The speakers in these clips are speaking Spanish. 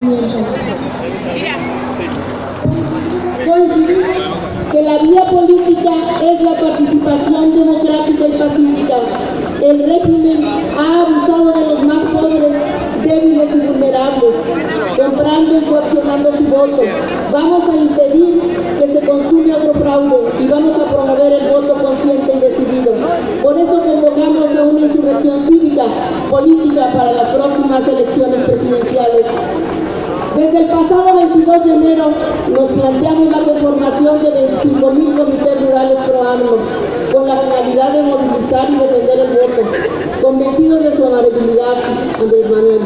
Coincidimos que la vía política es la participación democrática y pacífica. El régimen ha abusado de los más pobres, débiles y vulnerables, comprando y coaccionando su voto. Vamos a impedir que se consume otro fraude y vamos a promover el voto consciente y decidido. Por eso convocamos a una insurrección cívica, política para las próximas elecciones presidenciales. Desde el pasado 22 de enero nos planteamos la conformación de 25.000 comités rurales pro AMLO, con la finalidad de movilizar y defender el voto, convencidos de su honorabilidad, Andrés Manuel.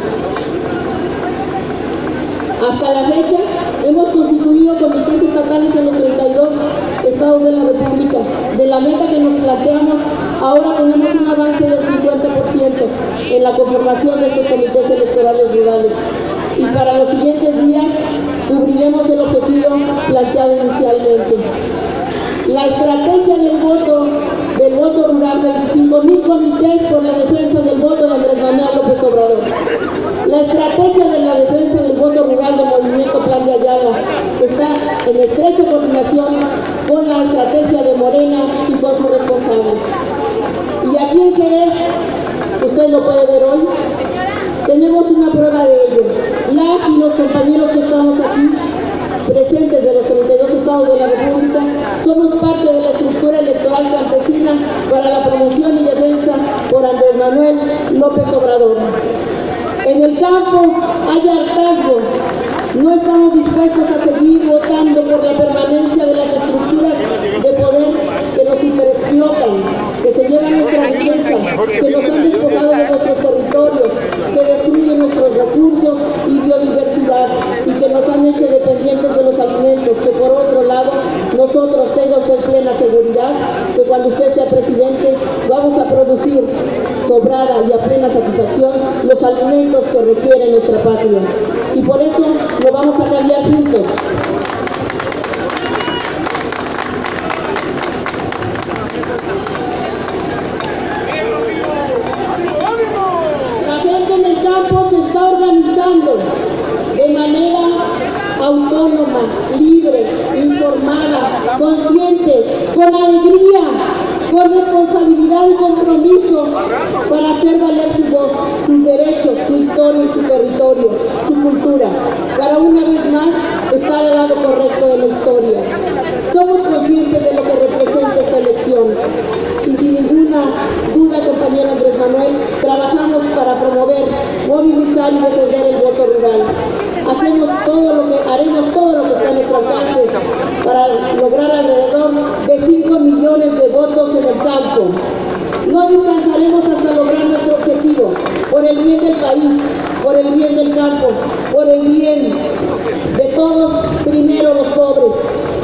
Hasta la fecha, hemos constituido comités estatales en los 32 estados de la República. De la meta que nos planteamos, ahora tenemos un avance del 50% en la conformación de estos comités electorales rurales. Y para los siguientes días cubriremos el objetivo planteado inicialmente. La estrategia del voto rural, 25.000 comités por la defensa del voto de Andrés Manuel López Obrador. La estrategia de la defensa del voto rural del Movimiento Plan de Ayala está en estrecha coordinación con la estrategia de Morena y con sus responsables. Y aquí en Jerez, usted lo puede ver hoy, tenemos una prueba de ello. Las y los compañeros que estamos aquí, presentes de los 32 estados de la República, somos parte de la estructura electoral campesina para la promoción y defensa por Andrés Manuel López Obrador. En el campo hay hartazgo. No estamos dispuestos a seguir votando por la permanencia de las estructuras de poder que nos superexplotan, que se llevan nuestra riqueza, que nos han despojado de nuestros territorios, que destruyen nuestros recursos y biodiversidad y que nos han hecho dependientes de los alimentos, que por otro lado nosotros tenga usted plena seguridad que cuando usted sea presidente vamos a producir sobrada y a plena satisfacción los alimentos que requiere nuestra patria. Y por eso lo vamos a cambiar juntos. La gente en el campo se está organizando de manera autónoma, libre, informada, consciente, con alegría, con responsabilidad y compromiso para hacer valer su voz, sus derechos, su historia y su territorio, su cultura, para una vez más estar al lado correcto de la historia. Somos conscientes de lo que representa esta elección y sin ninguna duda, compañero Andrés Manuel, trabajamos para promover, movilizar y defender el voto rural. Haremos todo lo que está a nuestro alcance para lograr alrededor de 5 millones de votos en el campo. No descansaremos hasta lograr nuestro objetivo, por el bien del país, por el bien del campo, por el bien de todos, primero los pobres.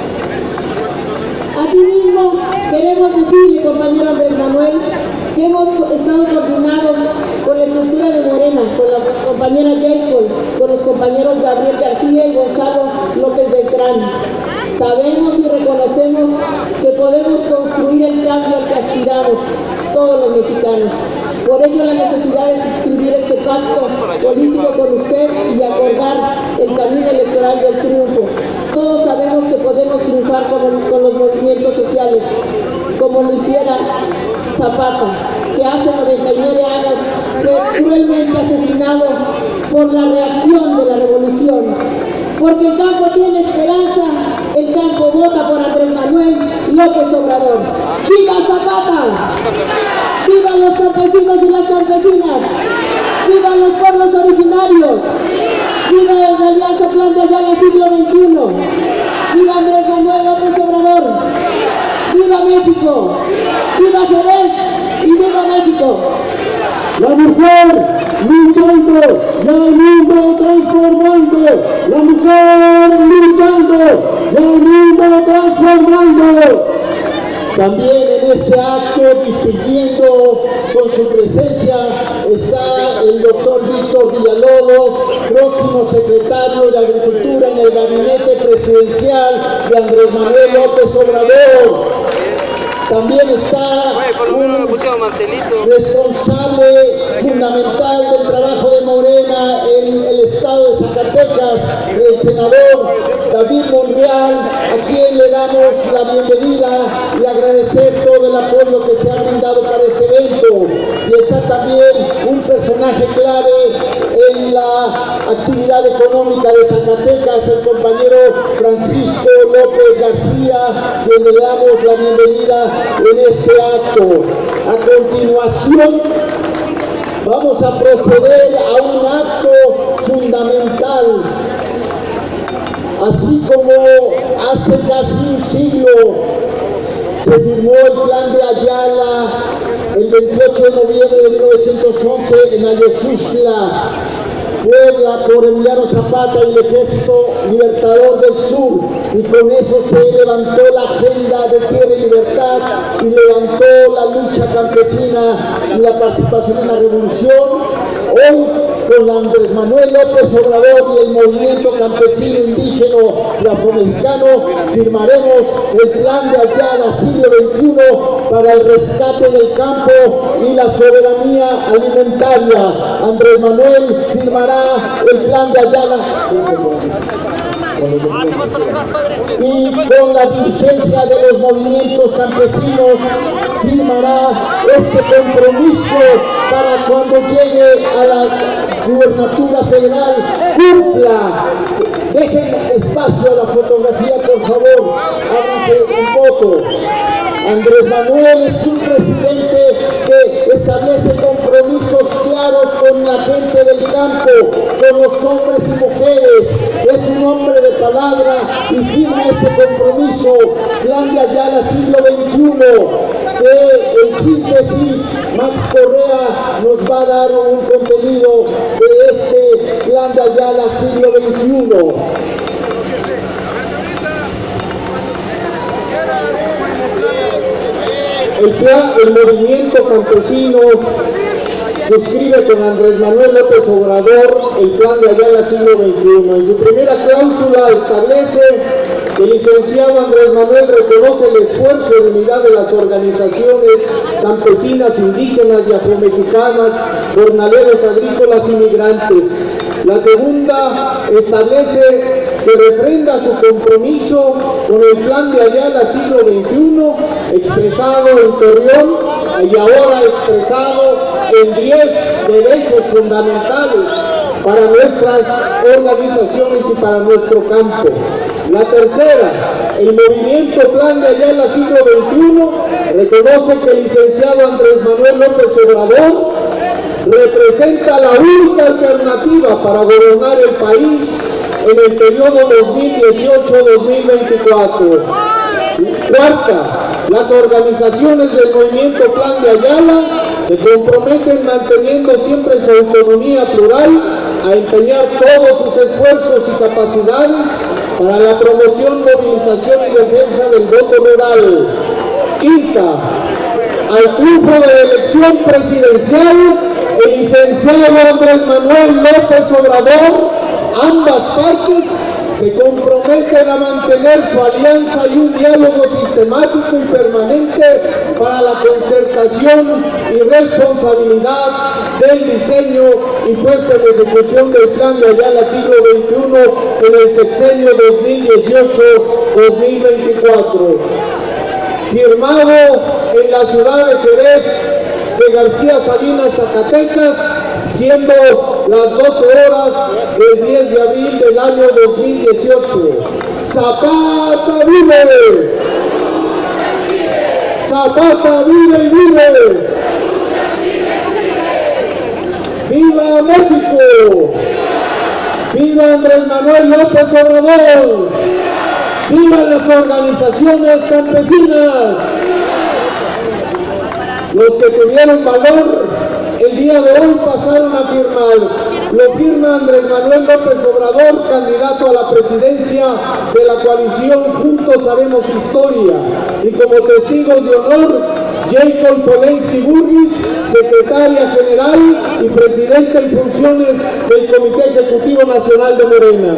Asimismo, queremos decirle, compañero Andrés Manuel, que hemos estado coordinados con la estructura de Morena, con la compañera Jacob, con los compañeros Gabriel García y Gonzalo López Beltrán. Sabemos y reconocemos que podemos construir el cambio al que aspiramos todos los mexicanos. Por ello la necesidad de suscribir este pacto político con usted y acordar el camino electoral del triunfo. Todos sabemos que podemos triunfar con los movimientos sociales, como lo hiciera Zapata, que hace 99 años fue cruelmente asesinado por la reacción de la revolución. Porque el campo tiene esperanza, el campo vota por Andrés Manuel López Obrador. ¡Viva Zapata! ¡Vivan los campesinos y las campesinas! ¡Vivan los pueblos originarios! ¡Viva la Alianza Plan de Ayala siglo XXI! ¡Viva Andrés Manuel López Obrador! ¡Viva México! ¡Viva Jerez! ¡Y viva México! La mujer luchando, y el mundo transformando. La mujer luchando, y el mundo transformando. También en este acto, distinguiendo con su presencia, está el doctor Víctor Villalobos, próximo secretario de Agricultura en el gabinete presidencial de Andrés Manuel López Obrador. También está un responsable fundamental del trabajo de Morena en el estado de Zacatecas, el senador David Monreal, a quien le damos la bienvenida y agradecer todo el apoyo que se ha brindado para este evento. Y está también un personaje clave en la actividad económica de Zacatecas, el compañero Francisco López García, quien le damos la bienvenida en este acto. A continuación, vamos a proceder a un acto fundamental. Así como hace casi un siglo se firmó el Plan de Ayala el 28 de noviembre de 1911 en Ayoxixtla, Puebla, por Emiliano Zapata y el Ejército Libertador del Sur, y con eso se levantó la agenda de tierra y libertad y levantó la lucha campesina y la participación en la revolución. Hoy, con Andrés Manuel López Obrador y el movimiento campesino, indígena y afromexicano, firmaremos el Plan de Ayala siglo XXI para el rescate del campo y la soberanía alimentaria. Andrés Manuel firmará el Plan de Ayala y con la dirigencia de los movimientos campesinos firmará este compromiso para cuando llegue a la gubernatura federal cumpla. Dejen espacio a la fotografía, por favor, háganse un poco. Andrés Manuel es un presidente que establece compromisos claros con la gente del campo, con los hombres y mujeres. Es un hombre de palabra y firma este compromiso. Plan de Ayala siglo XXI, que en síntesis Max Correa nos va a dar un contenido de este Plan de Ayala siglo XXI. El movimiento campesino suscribe con Andrés Manuel López Obrador el Plan de Ayala siglo XXI. En su primera cláusula establece que el licenciado Andrés Manuel reconoce el esfuerzo de unidad de las organizaciones campesinas, indígenas y afromexicanas, jornaleros agrícolas y migrantes. La segunda establece que refrenda su compromiso con el Plan de Ayala siglo XXI, expresado en Torreón y ahora expresado en 10 derechos fundamentales para nuestras organizaciones y para nuestro campo. La tercera, el movimiento Plan de Ayala siglo XXI reconoce que el licenciado Andrés Manuel López Obrador representa la única alternativa para gobernar el país en el periodo 2018-2024. Cuarta, las organizaciones del movimiento Plan de Ayala se comprometen manteniendo siempre su autonomía plural a empeñar todos sus esfuerzos y capacidades para la promoción, movilización y defensa del voto rural. Quinta, al triunfo de la elección presidencial, el licenciado Andrés Manuel López Obrador, ambas partes se comprometen a mantener su alianza y un diálogo sistemático y permanente para la concertación y responsabilidad del diseño y puesta en ejecución del Plan de Ayala siglo XXI en el sexenio 2018-2024. Firmado en la ciudad de Jerez de García Salinas, Zacatecas, siendo las 12 horas del 10 de abril del año 2018. ¡Zapata vive! ¡Zapata vive y vive! ¡Viva México! ¡Viva Andrés Manuel López Obrador! ¡Viva las organizaciones campesinas! Los que tuvieron valor el día de hoy pasaron a firmar. Lo firma Andrés Manuel López Obrador, candidato a la presidencia de la coalición Juntos Haremos Historia. Y como testigos de honor, Jacob Polensky Burritz, secretaria general y presidente en funciones del Comité Ejecutivo Nacional de Morena.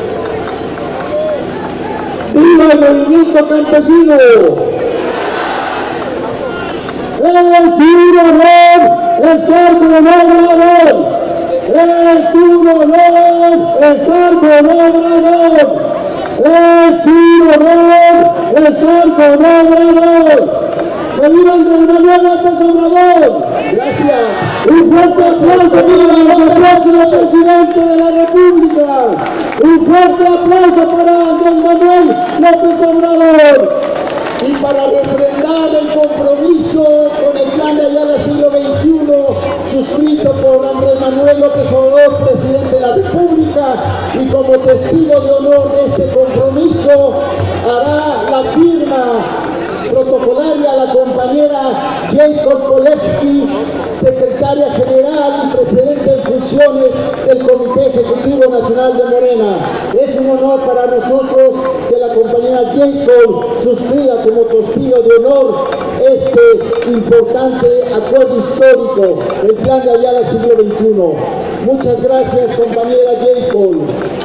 ¡Viva el movimiento campesino! ¡Es un honor! estar con Obrador. Es un honor estar con Obrador. Es un honor estar con Obrador. ¡Que viva Andrés Manuel López Obrador! Gracias. Un fuerte aplauso para el próximo presidente de la República. Un fuerte aplauso para Andrés Manuel López Obrador. Y para refrendar el compromiso con el Plan de Ayala Siglo XXI, suscrito por Andrés Manuel López Obrador, presidente de la República, y como testigo de honor de este compromiso, hará la firma protocolaria la compañera Jacob Polewski, secretaria general y presidente en funciones del Comité Ejecutivo Nacional de Morena. Es un honor para nosotros que la compañera Jacob suscriba como testigo de honor este importante acuerdo histórico, el Plan de Ayala Siglo XXI. Muchas gracias, compañera Jacob.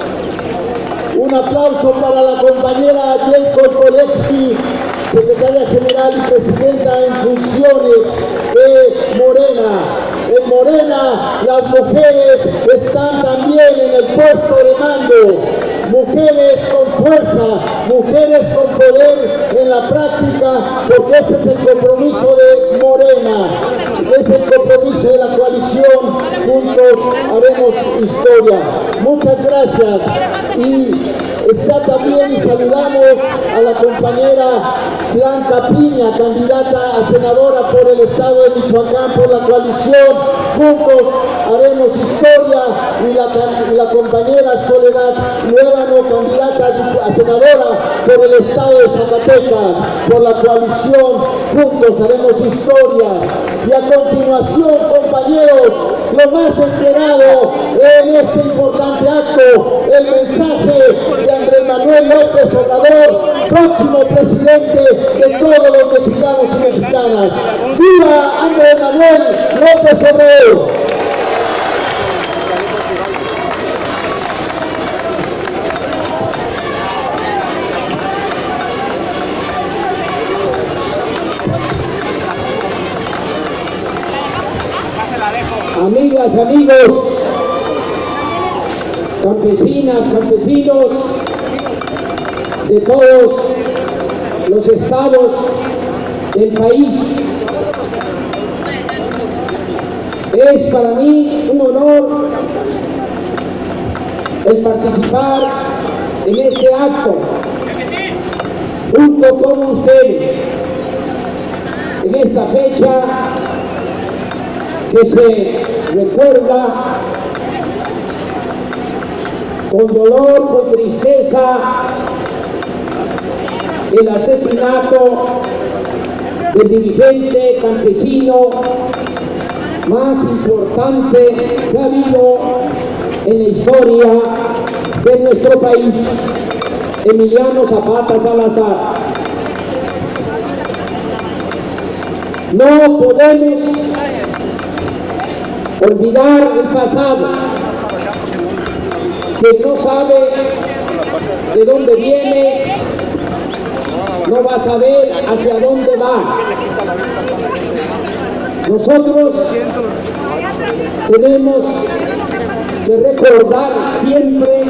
Un aplauso para la compañera Jacob Polewski, secretaria general y presidenta en funciones de Morena. En Morena las mujeres están también en el puesto de mando. Mujeres con fuerza, mujeres con poder en la práctica, porque ese es el compromiso de Morena, es el compromiso de la coalición. Juntos haremos historia. Muchas gracias. Y está también, y saludamos a la compañera Blanca Piña, candidata a senadora por el estado de Michoacán por la coalición. Juntos haremos historia. Y la compañera Soledad Luébano, candidata a senadora por el estado de Zacatecas por la coalición. Juntos haremos historia. Y a continuación, compañeros, lo más esperado en este importante acto, el mensaje de Andrés Manuel López Obrador, próximo presidente de todos los mexicanos y mexicanas. ¡Viva Andrés Manuel López Obrador! Amigas, amigos, campesinas, campesinos de todos los estados del país, es para mí un honor el participar en este acto junto con ustedes en esta fecha que se recuerda con dolor, con tristeza, el asesinato del dirigente campesino más importante que ha habido en la historia de nuestro país, Emiliano Zapata Salazar. No podemos olvidar el pasado, que no sabe de dónde viene, no va a saber hacia dónde va. Nosotros tenemos que recordar siempre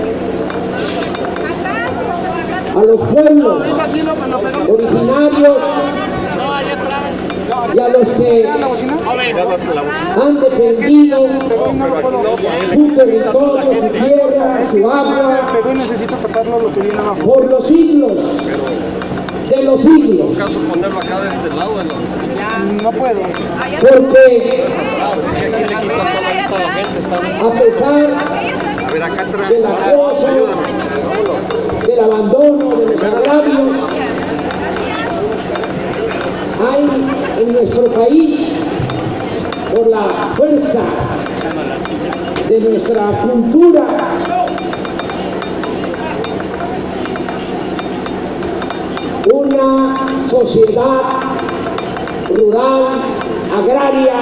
a los pueblos originarios y a los que han defendido su territorio, su tierra, su agua por los siglos de los siglos. No puedo. Porque a pesar del acoso, del abandono, de los agravios, hay en nuestro país, por la fuerza de nuestra cultura, una sociedad rural, agraria,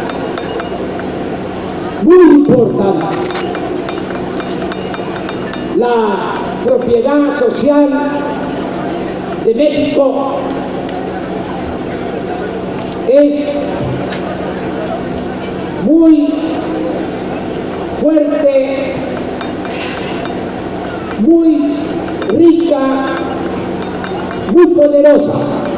muy importante. La propiedad social de México es muy fuerte, muy rica, muy poderosa.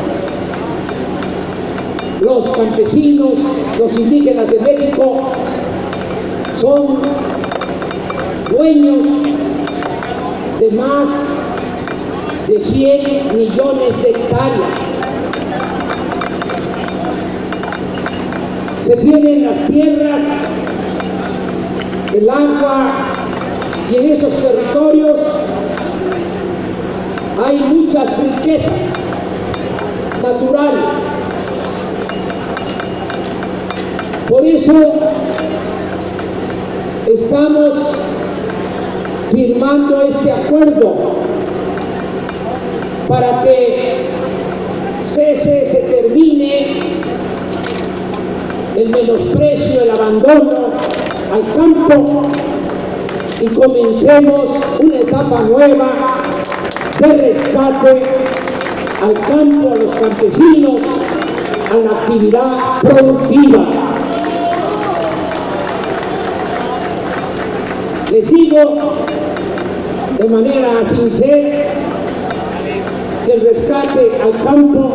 Los campesinos, los indígenas de México son dueños de más de 100 millones de hectáreas. Se tienen las tierras, el agua, y en esos territorios hay muchas riquezas naturales. Por eso estamos firmando este acuerdo para que se termine el menosprecio, el abandono al campo y comencemos una etapa nueva de rescate al campo, a los campesinos, a la actividad productiva. Les digo de manera sincera que el rescate al campo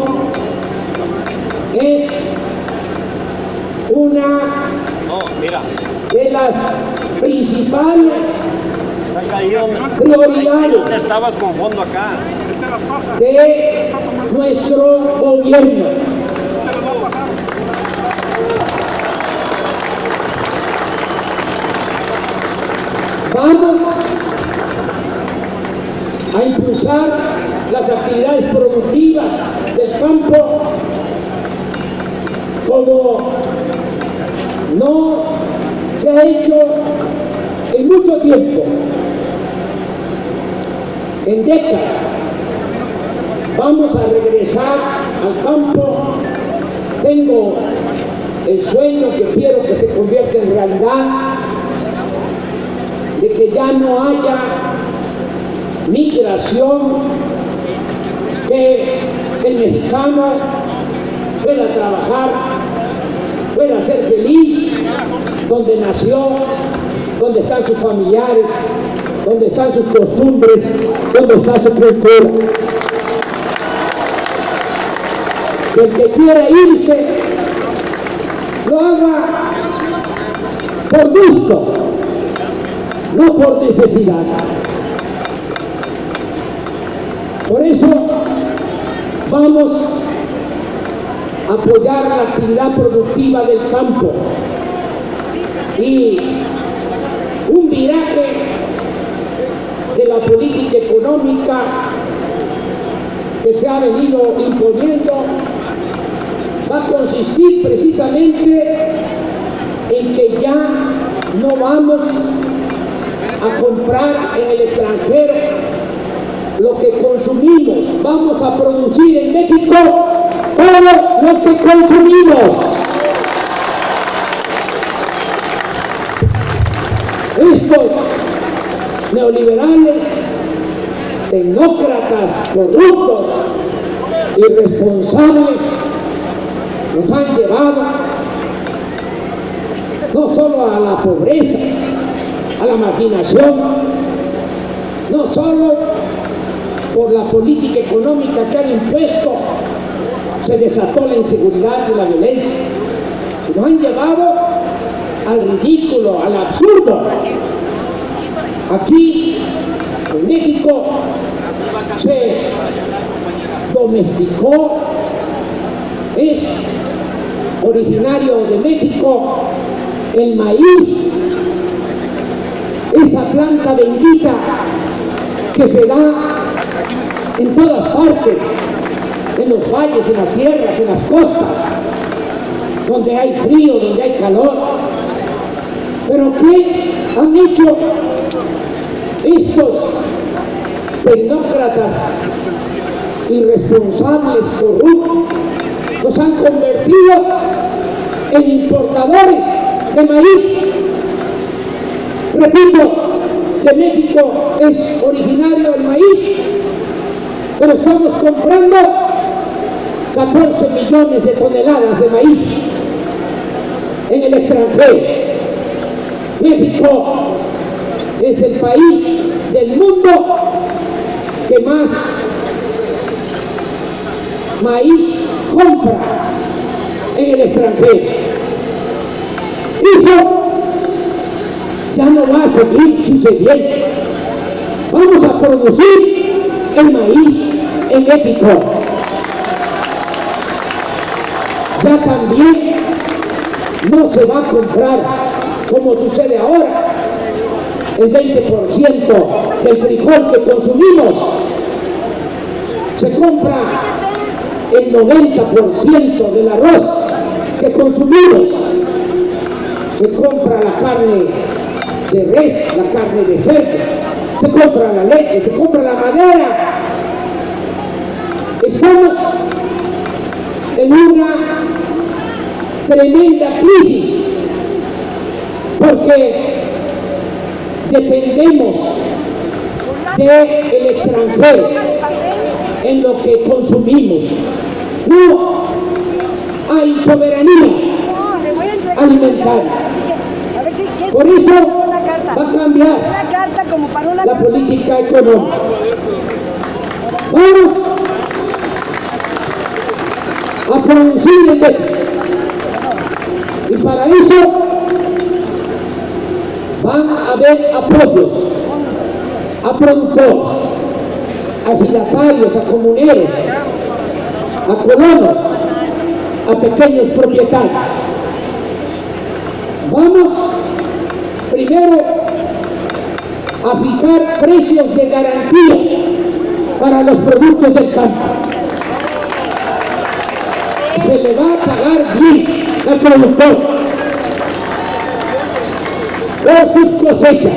es una de las principales prioridades estabas con fondo acá de nuestro gobierno. Vamos a impulsar las actividades productivas del campo como no se ha hecho en mucho tiempo, en décadas. Vamos a regresar al campo. Tengo el sueño que quiero que se convierta en realidad, de que ya no haya migración, que el mexicano pueda trabajar, pueda ser feliz donde nació, donde están sus familiares, donde están sus costumbres, donde está su cultura. Que el que quiera irse lo haga por gusto, no por necesidad. Por eso vamos a apoyar la actividad productiva del campo y un viraje de la política económica que se ha venido imponiendo va a consistir precisamente en que ya no vamos a comprar en el extranjero lo que consumimos, vamos a producir en México todo lo que consumimos. Estos neoliberales, tecnócratas, corruptos, irresponsables, nos han llevado no solo a la pobreza, a la marginación, no solo por la política económica que han impuesto, se desató la inseguridad y la violencia, nos han llevado al ridículo, al absurdo. Aquí en México se domesticó, es originario de México el maíz, esa planta bendita que se da en todas partes, en los valles, en las sierras, en las costas, donde hay frío, donde hay calor. Pero ¿qué han hecho estos tecnócratas irresponsables, corruptos? Nos han convertido en importadores de maíz. Repito, de México es originario el maíz, pero estamos comprando 14 millones de toneladas de maíz en el extranjero. México es el país del mundo que más maíz compra en el extranjero. Eso ya no va a seguir sucediendo. Vamos a producir el maíz en México. Ya también no se va a comprar, como sucede ahora, el 20% del frijol que consumimos. Se compra el 90% del arroz que consumimos. Se compra la carne de res, la carne de cerdo, se compra la leche, se compra la madera. Estamos en una tremenda crisis porque dependemos del extranjero en lo que consumimos. No hay soberanía alimentaria. Por eso va a cambiar la política económica. Vamos a producir en México. Y para eso van a haber apoyos a productores, a giratarios, a comuneros, a colonos, a pequeños propietarios. Vamos primero a fijar precios de garantía para los productos del campo. Se le va a pagar bien al productor por sus cosechas.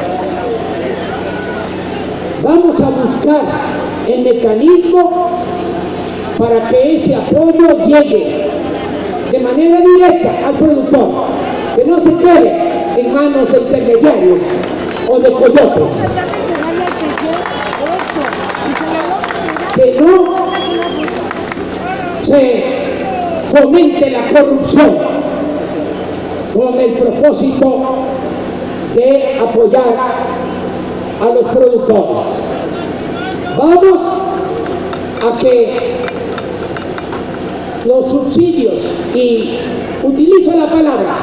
Vamos a buscar el mecanismo para que ese apoyo llegue de manera directa al productor, que no se quede en manos de intermediarios o de coyotes, que no se fomente la corrupción con el propósito de apoyar a los productores. Vamos a que los subsidios, y utilizo la palabra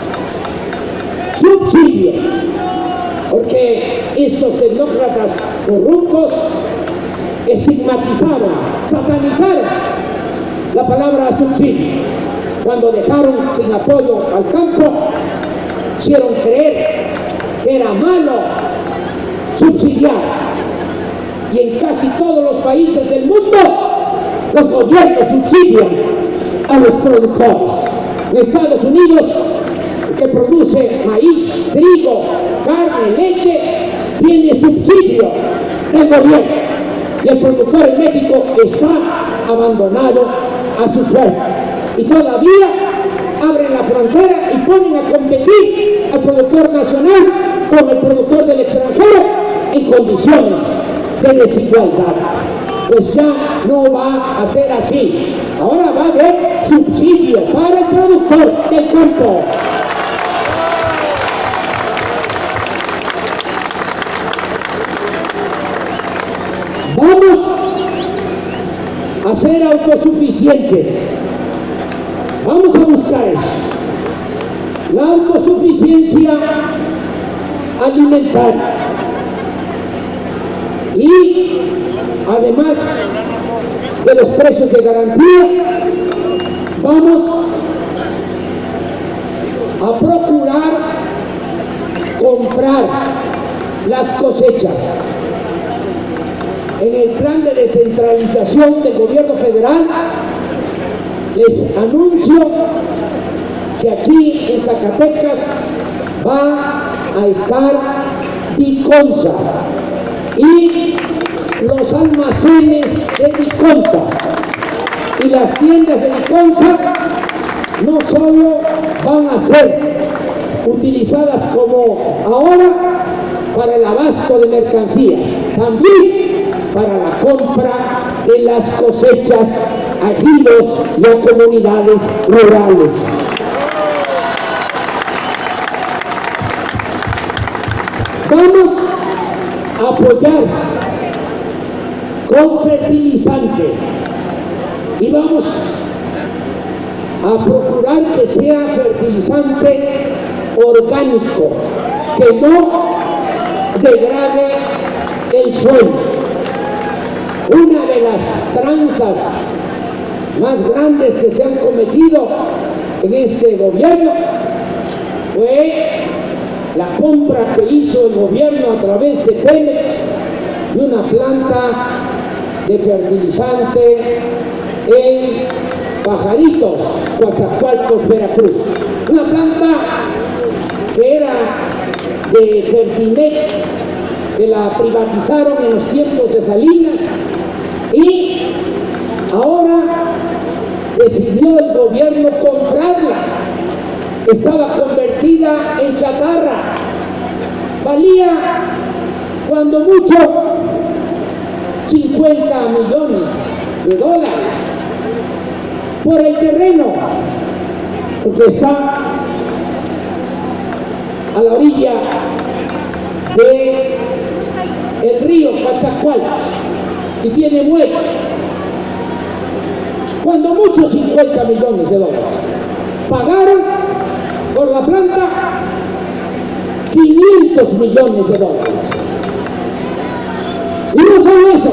subsidio, porque estos tecnócratas corruptos estigmatizaron, satanizaron la palabra subsidio. Cuando dejaron sin apoyo al campo, hicieron creer que era malo subsidiar. Y en casi todos los países del mundo, los gobiernos subsidian a los productores. En Estados Unidos, que produce maíz, trigo, carne, leche, tiene subsidio del gobierno. Y el productor en México está abandonado a su suerte. Y todavía abren la frontera y ponen a competir al productor nacional con el productor del extranjero en condiciones de desigualdad. Pues ya no va a ser así. Ahora va a haber subsidio para el productor del campo. Vamos a ser autosuficientes. Vamos a buscar eso. La autosuficiencia alimentaria. Y además de los precios de garantía, vamos a procurar comprar las cosechas. En el plan de descentralización del gobierno federal, les anuncio que aquí en Zacatecas va a estar Diconsa y los almacenes de Diconsa y las tiendas de Diconsa no solo van a ser utilizadas como ahora para el abasto de mercancías, también para la compra de las cosechas a ejidos y a comunidades rurales. Vamos a apoyar con fertilizante y vamos a procurar que sea fertilizante orgánico, que no degrade el suelo. Una de las tranzas más grandes que se han cometido en este gobierno fue la compra que hizo el gobierno a través de Pemex de una planta de fertilizante en Pajaritos, Coatzacoalcos, Veracruz. Una planta que era de Fertimex, que la privatizaron en los tiempos de Salinas, y ahora decidió el gobierno comprarla. Estaba convertida en chatarra, valía cuando mucho 50 millones de dólares por el terreno, porque está a la orilla del río Coatzacoalcos y tiene muelles. Cuando mucho 50 millones de dólares. Pagaron por la planta 500 millones de dólares. Y no solo eso,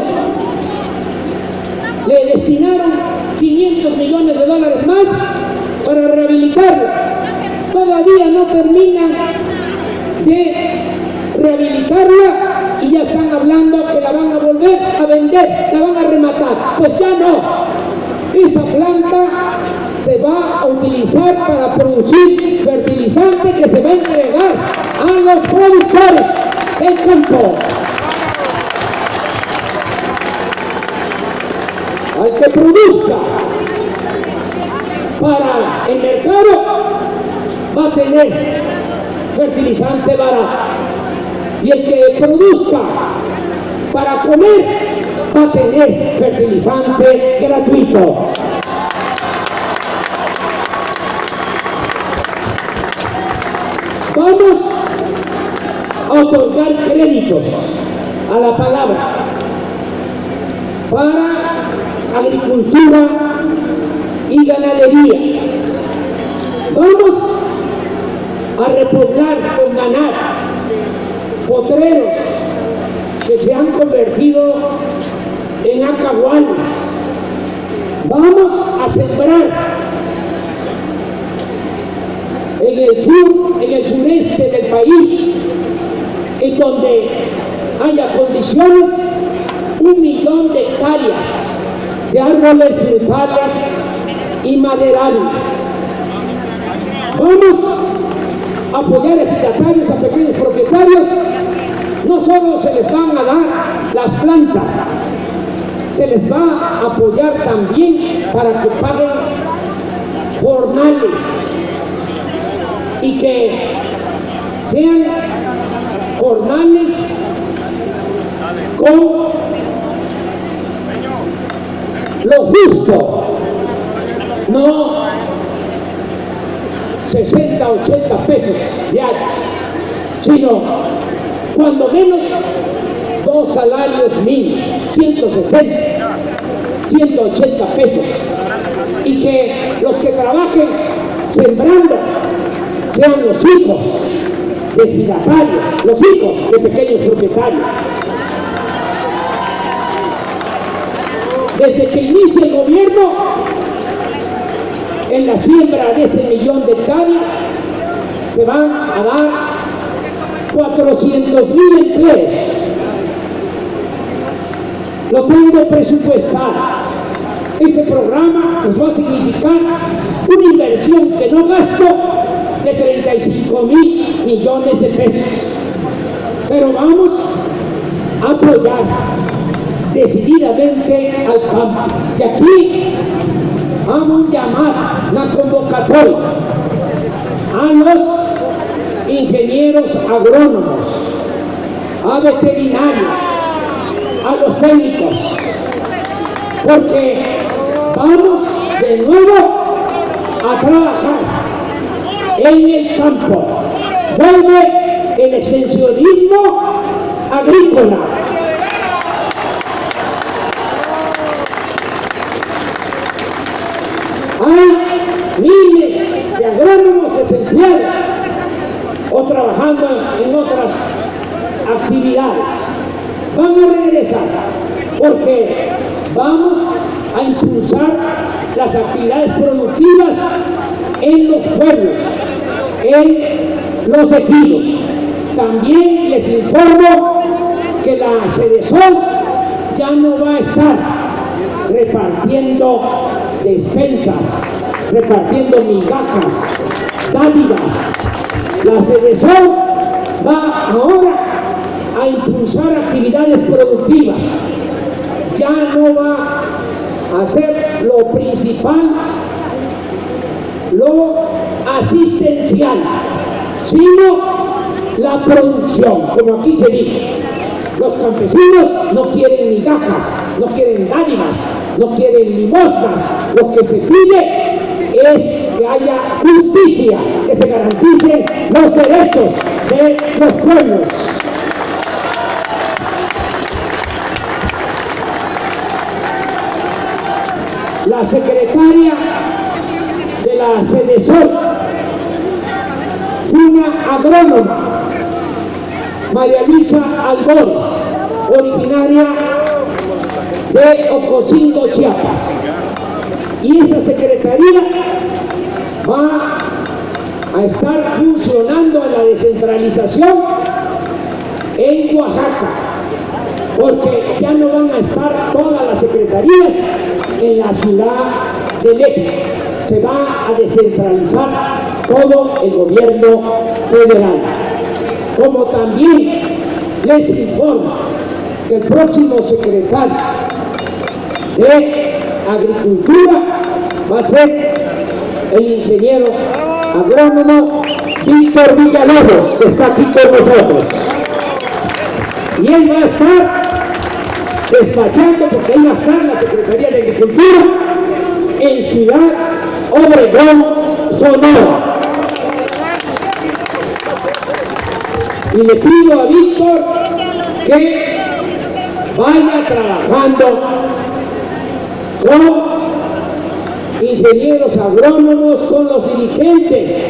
le destinaron 500 millones de dólares más para rehabilitarla. Todavía no terminan de rehabilitarla y ya están hablando que la van a volver a vender, la van a rematar. Pues ya no. Esa planta se va a utilizar para producir fertilizante que se va a entregar a los productores del campo. Al que produzca para el mercado va a tener fertilizante barato, y el que produzca para comer va a tener fertilizante gratuito. Vamos a otorgar créditos a la palabra para agricultura y ganadería. Vamos a repoblar con ganado potreros que se han convertido en acahuales. Vamos a sembrar en el sur, en el sureste del país, en donde haya condiciones, 1 millón de hectáreas de árboles frutales y maderables. Vamos a apoyar a ejidatarios, a pequeños propietarios. No solo se les van a dar las plantas, se les va a apoyar también para que paguen jornales y que sean jornales con lo justo, no 60, 80 pesos diarios, sino cuando menos 2 salarios mínimos, 160, 180 pesos, y que los que trabajen sembrando sean los hijos de ejidatarios, los hijos de pequeños propietarios. Desde que inicia el gobierno, en la siembra de ese 1 millón de hectáreas se van a dar 400,000 empleos. Lo tengo presupuestado. Ese programa nos va a significar una inversión que no gasto de 35,000 millones de pesos. Pero vamos a apoyar decididamente al campo. Y aquí vamos a llamar la convocatoria a los ingenieros agrónomos, a veterinarios, a los técnicos, porque vamos de nuevo a trabajar en el campo. Vuelve el extensionismo agrícola. Hay miles de agrónomos desempleados o trabajando en otras actividades. Van a regresar porque vamos a impulsar las actividades productivas en los pueblos, en los ejidos. También les informo que la Sedesol ya no va a estar repartiendo despensas, repartiendo migajas, dádivas. La Sedesol va ahora a impulsar actividades productivas. Ya no va a ser lo principal, lo asistencial, sino la producción, como aquí se dice. Los campesinos no quieren migajas, no quieren dádivas, no quieren limosnas. Lo que se pide es que haya justicia, que se garanticen los derechos de los pueblos. La secretaria de la Sedesol fue una agrónoma, María Luisa Albores, originaria de Ocosingo, Chiapas. Y esa secretaría va a estar funcionando en la descentralización en Oaxaca, porque ya no van a estar todas las secretarías en la Ciudad de México. Se va a descentralizar todo el gobierno federal. Como también les informo que el próximo secretario de Agricultura va a ser el ingeniero agrónomo Víctor Villalobos, que está aquí con nosotros. Y él va a estar despachando, porque ahí va a estar la Secretaría de Agricultura en Ciudad Obregón, Sonora. Y le pido a Víctor que vaya trabajando con ingenieros agrónomos, con los dirigentes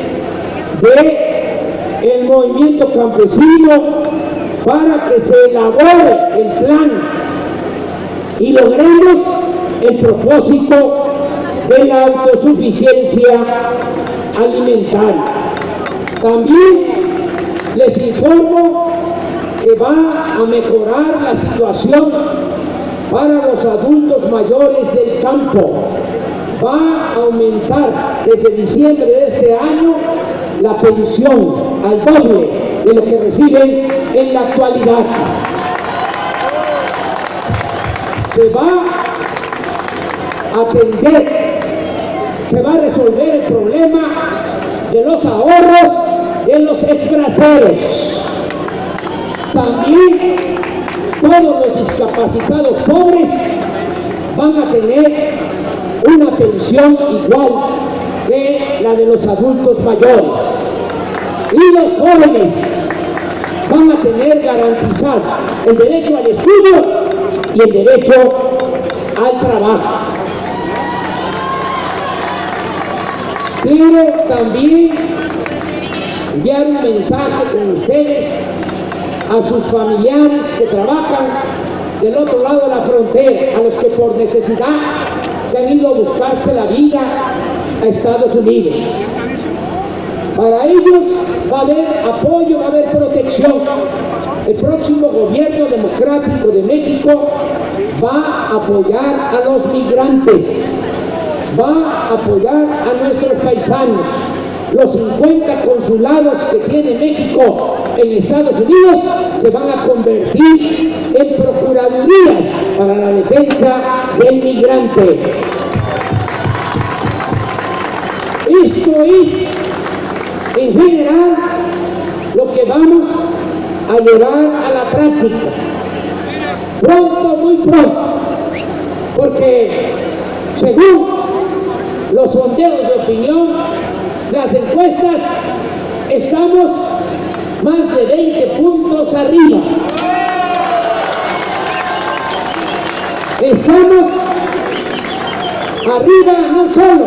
del movimiento campesino, para que se elabore el plan y logremos el propósito de la autosuficiencia alimentaria. También les informo que va a mejorar la situación para los adultos mayores del campo. Va a aumentar desde diciembre de este año la pensión al doble de lo que reciben en la actualidad. Se va a atender, se va a resolver el problema de los ahorros de los exbraceros. También todos los discapacitados pobres van a tener una pensión igual que la de los adultos mayores. Y los jóvenes van a tener garantizado el derecho al estudio y el derecho al trabajo. Quiero también enviar un mensaje con ustedes a sus familiares que trabajan del otro lado de la frontera, a los que por necesidad se han ido a buscarse la vida a Estados Unidos. Para ellos va a haber apoyo, va a haber protección. El próximo gobierno democrático de México va a apoyar a los migrantes, va a apoyar a nuestros paisanos. Los 50 consulados que tiene México en Estados Unidos se van a convertir en procuradurías para la defensa del migrante. Esto es, en general, lo que vamos a llevar a la práctica. Pronto, muy pronto, porque según los sondeos de opinión, las encuestas, estamos más de 20 puntos arriba. Estamos arriba no solo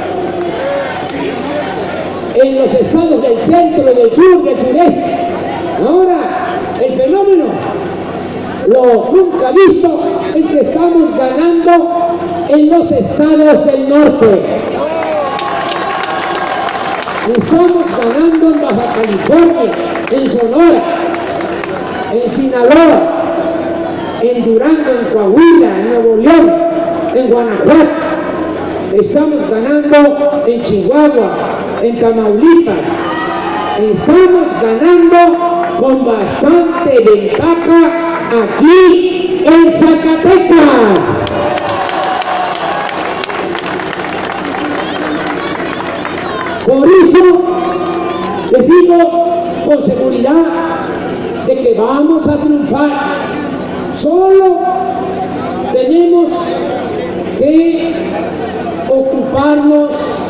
en los estados del centro, del sur, del sureste. Ahora el fenómeno, lo nunca visto, es que estamos ganando en los estados del norte. Estamos ganando en Baja California, en Sonora, en Sinaloa, en Durango, en Coahuila, en Nuevo León, en Guanajuato. Estamos ganando en Chihuahua, en Tamaulipas. Estamos ganando con bastante ventaja aquí en Zacatecas. Por eso les digo con seguridad de que vamos a triunfar. Solo tenemos que ocuparnos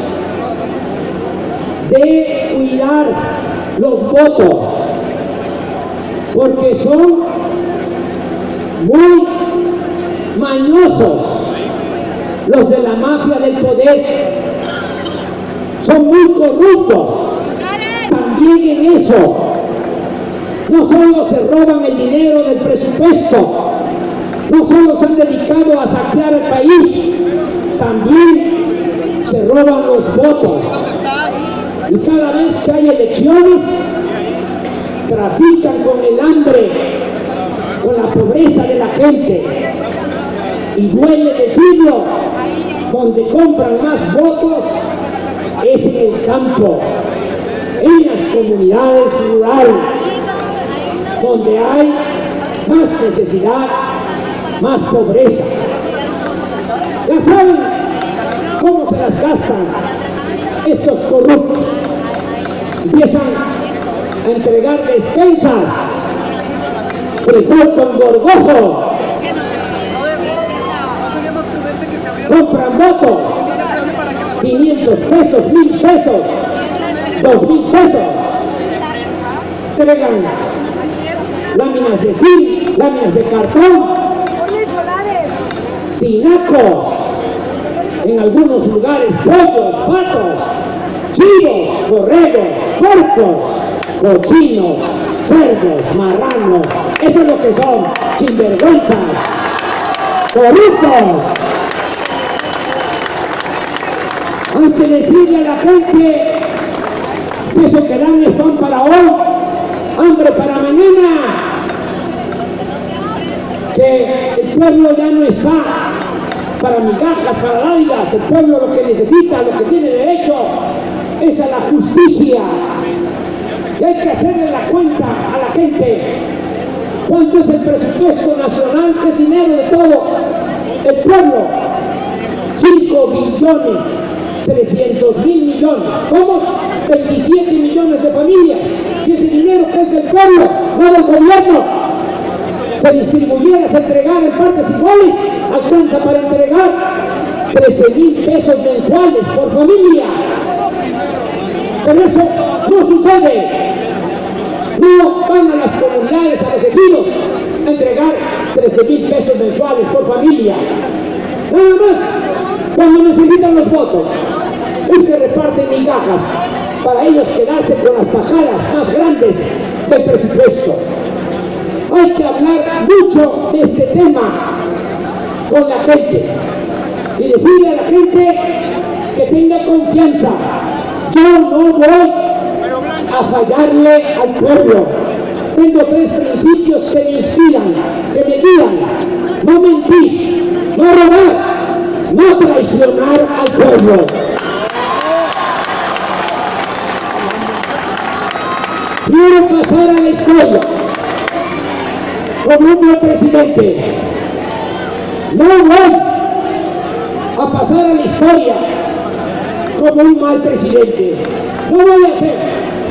de cuidar los votos, porque son muy mañosos los de la mafia del poder, son muy corruptos también en eso. No solo se roban el dinero del presupuesto, no solo se han dedicado a saquear el país, también se roban los votos. Y cada vez que hay elecciones, trafican con el hambre, con la pobreza de la gente. Y duele decirlo, donde compran más votos es en el campo, en las comunidades rurales, donde hay más necesidad, más pobreza. Ya saben cómo se las gastan estos corruptos. Empiezan a entregar despensas, frijol con gorgojo, compran votos, 500 pesos, 1000 pesos, 2000 pesos, entregan láminas de zinc, láminas de cartón, tinacos, en algunos lugares pollos, patos, chivos, borregos, puercos, cochinos, cerdos, marranos. Eso es lo que son, sinvergüenzas, corruptos. Hay que decirle a la gente que eso que dan es pan para hoy, hambre para mañana, que el pueblo ya no está para migajas, para dádivas. El pueblo lo que necesita, lo que tiene derecho es a la justicia. Y hay que hacerle la cuenta a la gente. ¿Cuánto es el presupuesto nacional? ¿Qué es dinero de todo el pueblo? 5.300.000 millones. Somos 27 millones de familias. Si ese dinero que es del pueblo, no del gobierno, se distribuyera, se entregara en partes iguales, alcanza para entregar 13.000 pesos mensuales por familia. Pero eso no sucede. No van a las comunidades, a los ejidos, a entregar 13.000 pesos mensuales por familia. Nada más, cuando necesitan los votos, y se reparten migajas para ellos quedarse con las tajadas más grandes del presupuesto. Hay que hablar mucho de este tema con la gente y decirle a la gente que tenga confianza. Yo no voy a fallarle al pueblo. Tengo 3 principios que me inspiran, que me guían: no mentir, no robar, no traicionar al pueblo. Quiero pasar a la historia como un buen presidente. No voy a pasar a la historia como un mal presidente. No voy a ser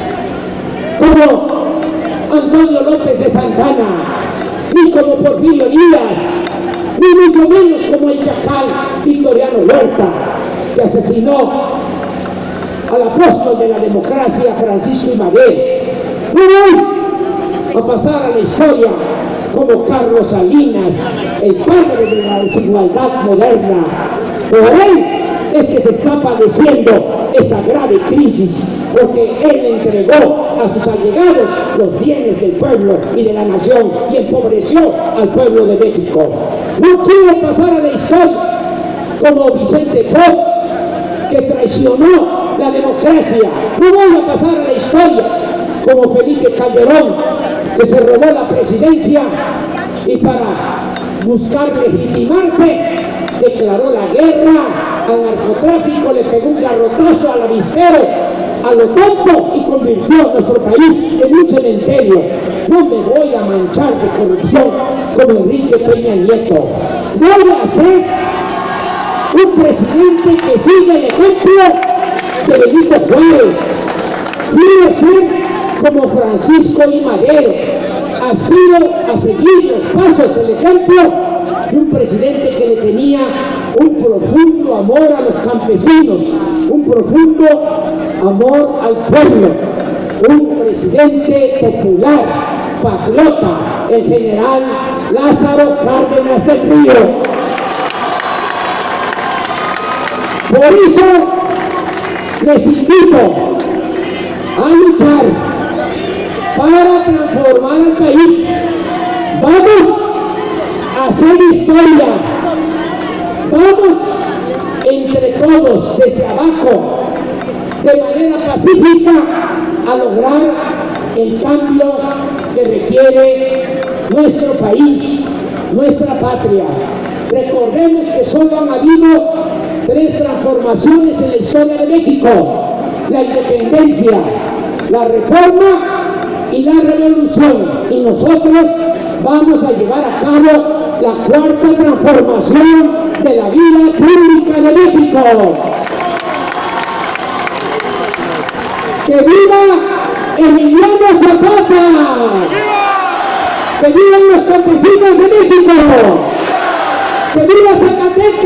como Antonio López de Santana, ni como Porfirio Díaz, ni mucho menos como el chacal Victoriano Huerta, que asesinó al apóstol de la democracia, Francisco I. Madero. No voy a pasar a la historia como Carlos Salinas, el padre de la desigualdad moderna. Por él es que se está padeciendo esta grave crisis, porque él entregó a sus allegados los bienes del pueblo y de la nación y empobreció al pueblo de México. No quiero pasar a la historia como Vicente Fox, que traicionó la democracia. No voy a pasar a la historia como Felipe Calderón, que se robó la presidencia y para buscar legitimarse declaró la guerra al narcotráfico, le pegó un garrotazo al avispero, a lo tonto, y convirtió a nuestro país en un cementerio. No me voy a manchar de corrupción como Enrique Peña Nieto. Voy a ser un presidente que sigue el ejemplo de Benito Juárez. Quiero ser como Francisco I. Madero. Aspiro a seguir los pasos, el ejemplo de un presidente que le tenía un profundo amor a los campesinos, un profundo amor al pueblo, un presidente popular, patriota, el general Lázaro Cárdenas del Río. Por eso les invito a luchar para transformar al país. Vamos a hacer historia. Vamos entre todos, desde abajo, de manera pacífica, a lograr el cambio que requiere nuestro país, nuestra patria. Recordemos que solo han habido 3 transformaciones en la historia de México: la independencia, la reforma y la revolución. Y nosotros vamos a llevar a cabo la 4ª transformación de la vida pública de México. ¡Que viva Emiliano Zapata! ¡Que vivan los campesinos de México! ¡Que viva Zacatecas!